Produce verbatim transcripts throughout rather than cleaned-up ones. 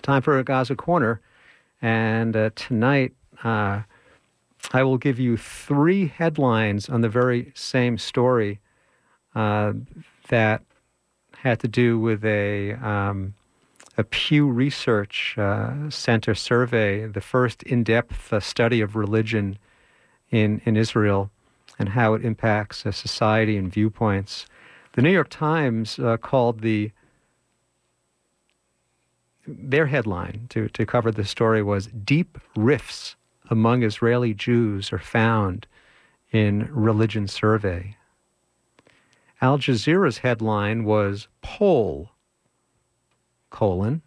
time for a Gaza Corner. And uh, tonight, uh, I will give you three headlines on the very same story uh, that had to do with a um, a Pew Research uh, Center survey, the first in-depth uh, study of religion in, in Israel and how it impacts uh, society and viewpoints. The New York Times uh, called the their headline to, to cover the story was "Deep Rifts Among Israeli Jews Are Found in Religion Survey." Al Jazeera's headline was "Poll, colon,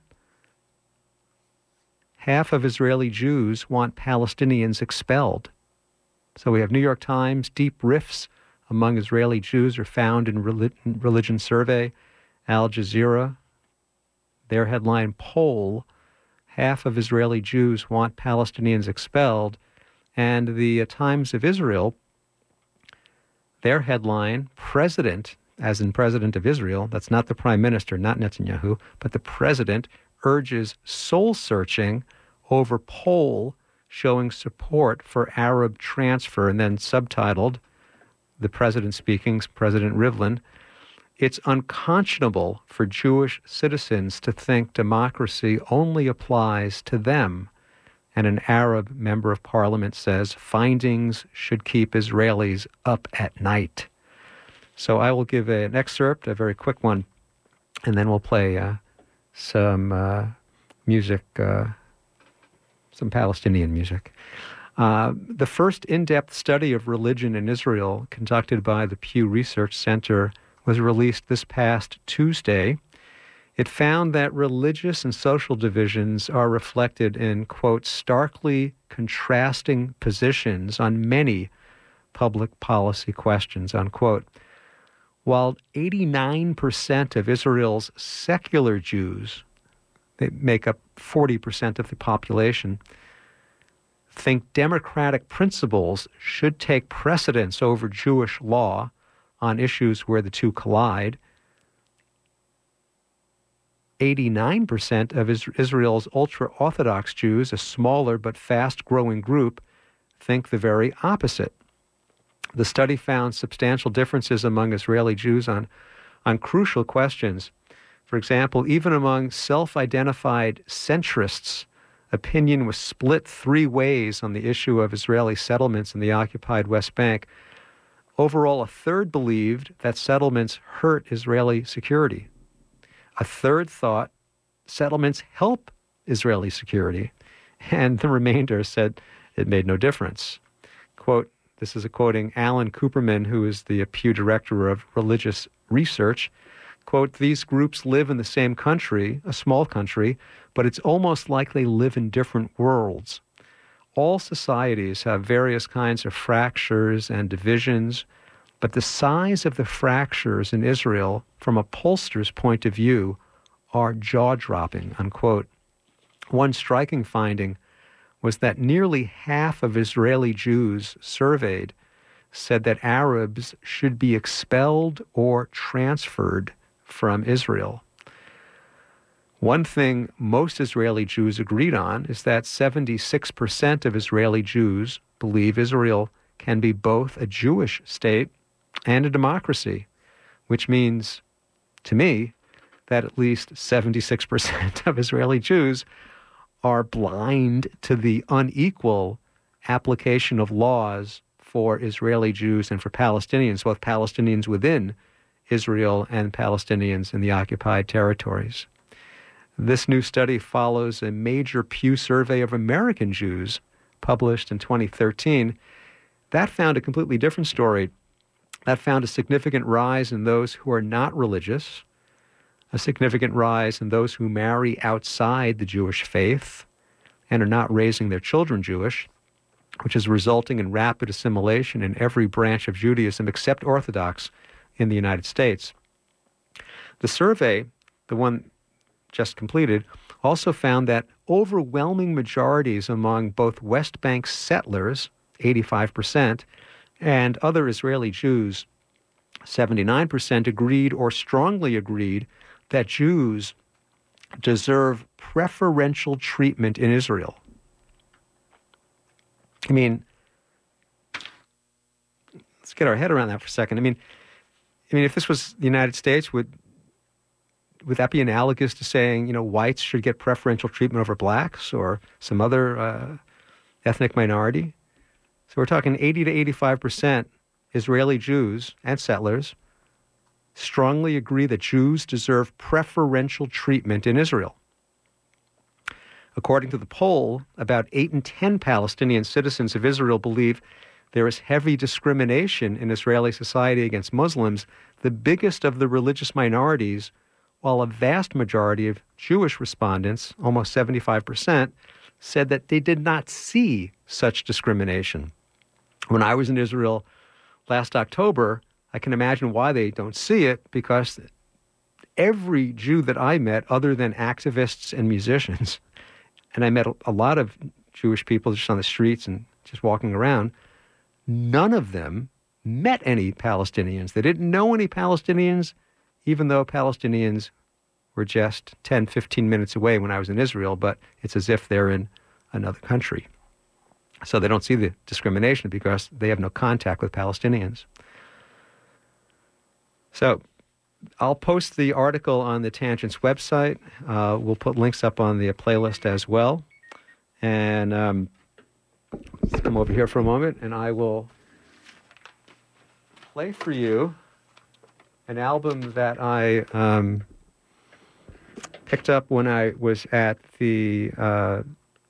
half of Israeli Jews want Palestinians expelled." So we have New York Times, "Deep Rifts Among Israeli Jews Are Found in Religion Survey." Al Jazeera, their headline, "Poll, half of Israeli Jews want Palestinians expelled." And the uh, Times of Israel, their headline, "President," as in President of Israel, that's not the Prime Minister, not Netanyahu, but the President urges soul-searching over poll showing support for Arab transfer, and then subtitled, the President speaking, President Rivlin, "It's unconscionable for Jewish citizens to think democracy only applies to them." And an Arab member of parliament says findings should keep Israelis up at night. So I will give a, an excerpt, a very quick one, and then we'll play uh, some uh, music, uh, some Palestinian music. Uh, the first in-depth study of religion in Israel conducted by the Pew Research Center was released this past Tuesday. It found that religious and social divisions are reflected in, quote, starkly contrasting positions on many public policy questions, unquote. While eighty-nine percent of Israel's secular Jews, they make up forty percent of the population, think democratic principles should take precedence over Jewish law on issues where the two collide, eighty-nine percent of Israel's ultra-Orthodox Jews, a smaller but fast-growing group, think the very opposite. The study found substantial differences among Israeli Jews on, on crucial questions. For example, even among self-identified centrists, opinion was split three ways on the issue of Israeli settlements in the occupied West Bank. Overall, a third believed that settlements hurt Israeli security. A third thought settlements help Israeli security. And the remainder said it made no difference. Quote, this is a quoting Alan Cooperman, who is the Pew Director of Religious Research. Quote, these groups live in the same country, a small country, but it's almost like they live in different worlds. All societies have various kinds of fractures and divisions, but the size of the fractures in Israel, from a pollster's point of view, are jaw-dropping, unquote. One striking finding was that nearly half of Israeli Jews surveyed said that Arabs should be expelled or transferred from Israel. One thing most Israeli Jews agreed on is that seventy-six percent of Israeli Jews believe Israel can be both a Jewish state and a democracy, which means, to me, that at least seventy-six percent of Israeli Jews are blind to the unequal application of laws for Israeli Jews and for Palestinians, both Palestinians within Israel and Palestinians in the occupied territories. This new study follows a major Pew survey of American Jews published in twenty thirteen. That found a completely different story. That found a significant rise in those who are not religious, a significant rise in those who marry outside the Jewish faith and are not raising their children Jewish, which is resulting in rapid assimilation in every branch of Judaism except Orthodox in the United States. The survey, the one just completed, also found that overwhelming majorities among both West Bank settlers, eighty-five percent, and other Israeli Jews, seventy-nine percent, agreed or strongly agreed that Jews deserve preferential treatment in Israel. I mean, let's get our head around that for a second. I mean, I mean, if this was the United States, would would that be analogous to saying, you know, whites should get preferential treatment over blacks or some other uh, ethnic minority? So we're talking eighty to eighty-five percent Israeli Jews and settlers strongly agree that Jews deserve preferential treatment in Israel. According to the poll, about eight in ten Palestinian citizens of Israel believe there is heavy discrimination in Israeli society against Muslims, the biggest of the religious minorities, while a vast majority of Jewish respondents, almost seventy-five percent, said that they did not see such discrimination. When I was in Israel last October, I can imagine why they don't see it, because every Jew that I met, other than activists and musicians, and I met a lot of Jewish people just on the streets and just walking around, none of them met any Palestinians. They didn't know any Palestinians, even though Palestinians were just ten, fifteen minutes away when I was in Israel, but it's as if they're in another country. So they don't see the discrimination because they have no contact with Palestinians. So I'll post the article on the Tangents website. Uh, we'll put links up on the playlist as well. And um, let's come over here for a moment, and I will play for you an album that I um, picked up when I was at the uh,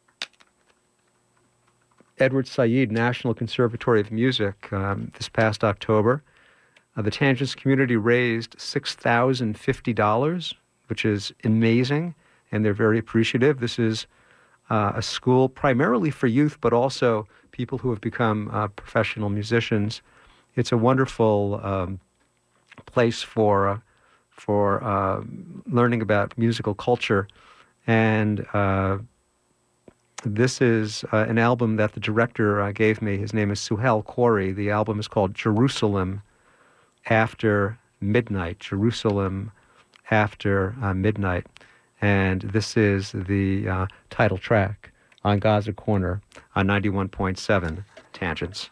Edward Said National Conservatory of Music um, this past October. Uh, the Tangents community raised six thousand fifty dollars, which is amazing, and they're very appreciative. This is uh, a school primarily for youth, but also people who have become uh, professional musicians. It's a wonderful um, place for uh, for uh, learning about musical culture, and uh, this is uh, an album that the director uh, gave me. His name is Suhail Khoury. The album is called Jerusalem After Midnight, Jerusalem After uh, Midnight. And this is the uh, title track on Gaza Corner on ninety-one point seven Tangents.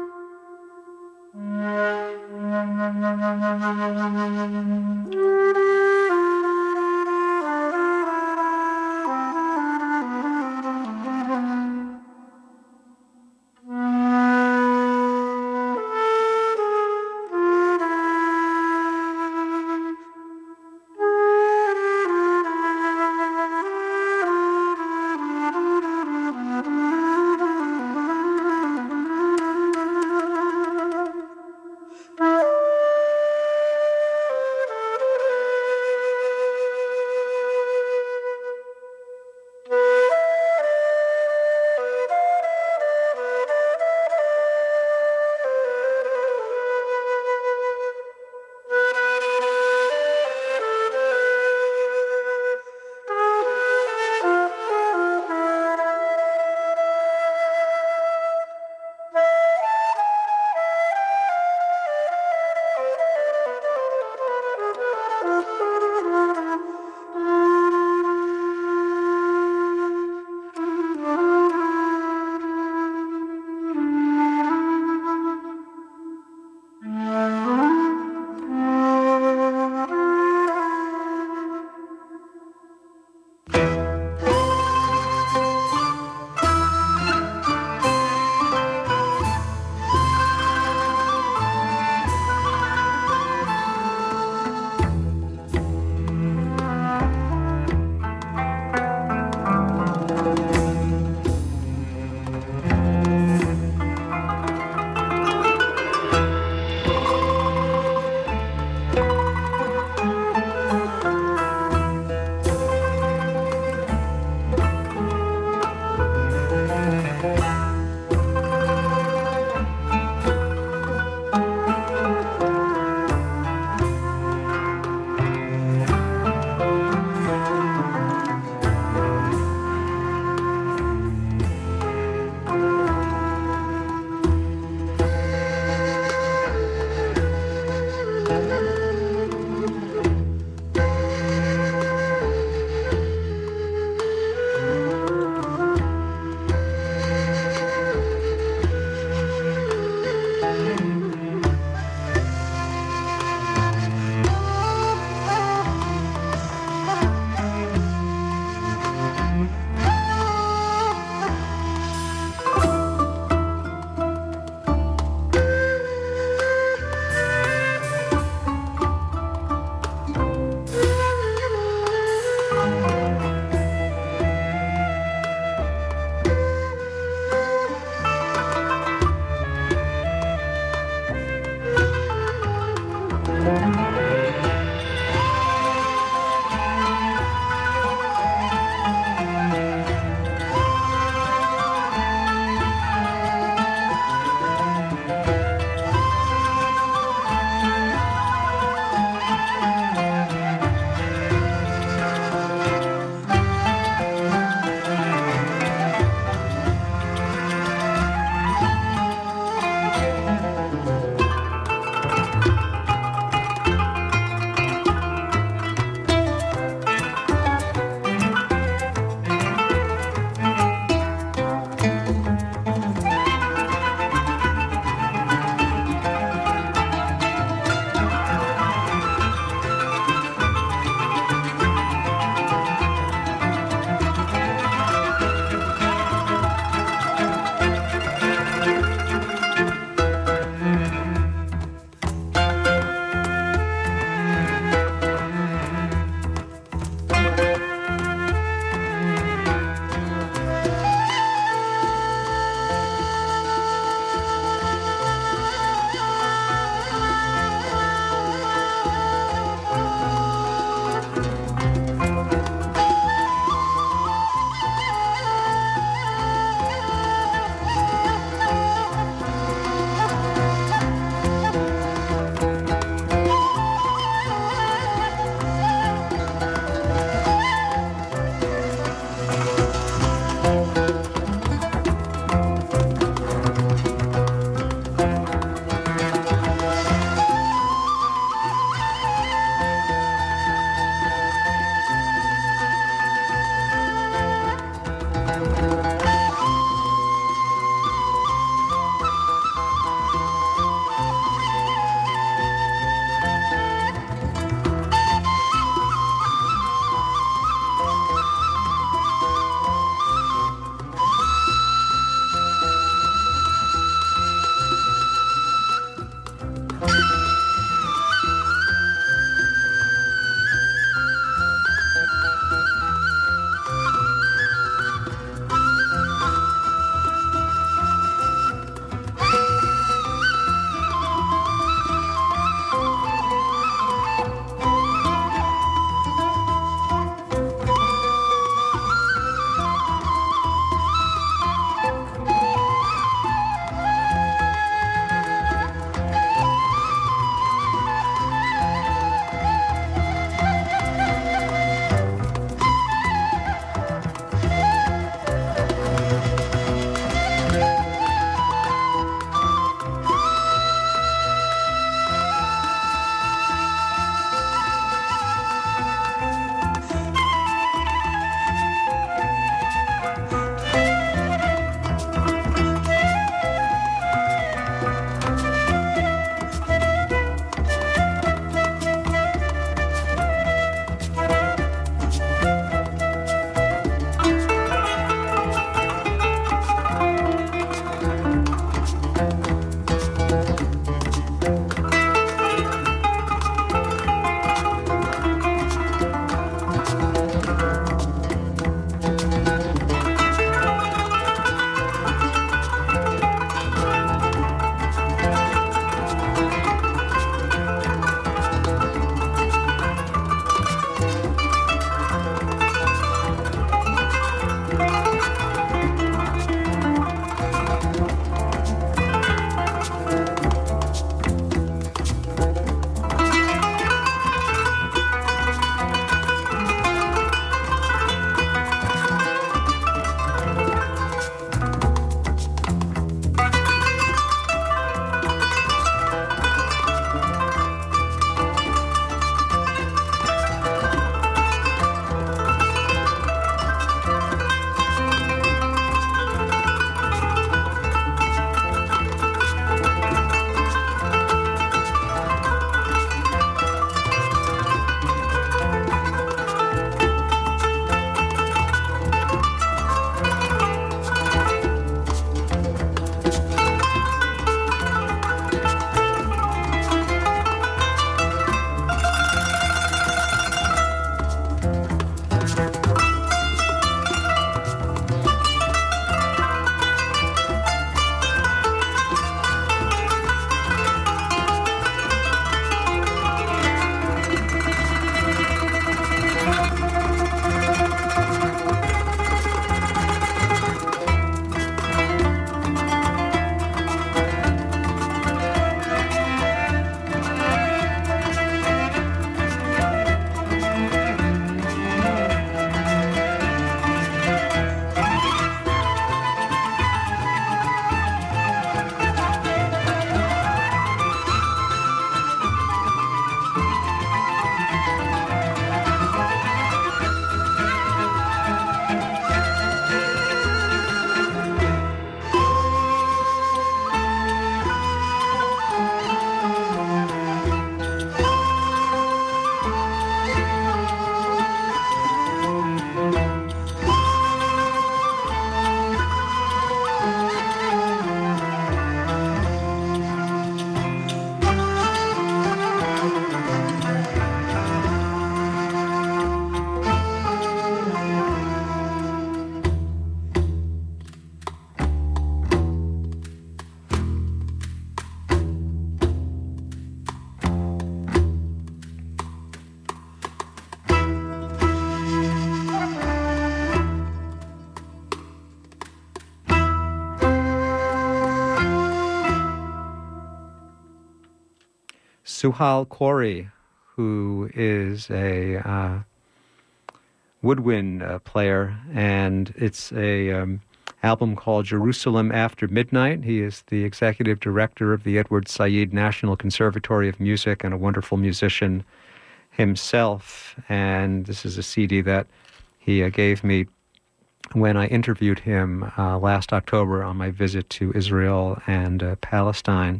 Suhal Khoury, who is a uh, woodwind uh, player, and it's a um, album called Jerusalem After Midnight. He is the executive director of the Edward Said National Conservatory of Music and a wonderful musician himself. And this is a C D that he uh, gave me when I interviewed him uh, last October on my visit to Israel and uh, Palestine.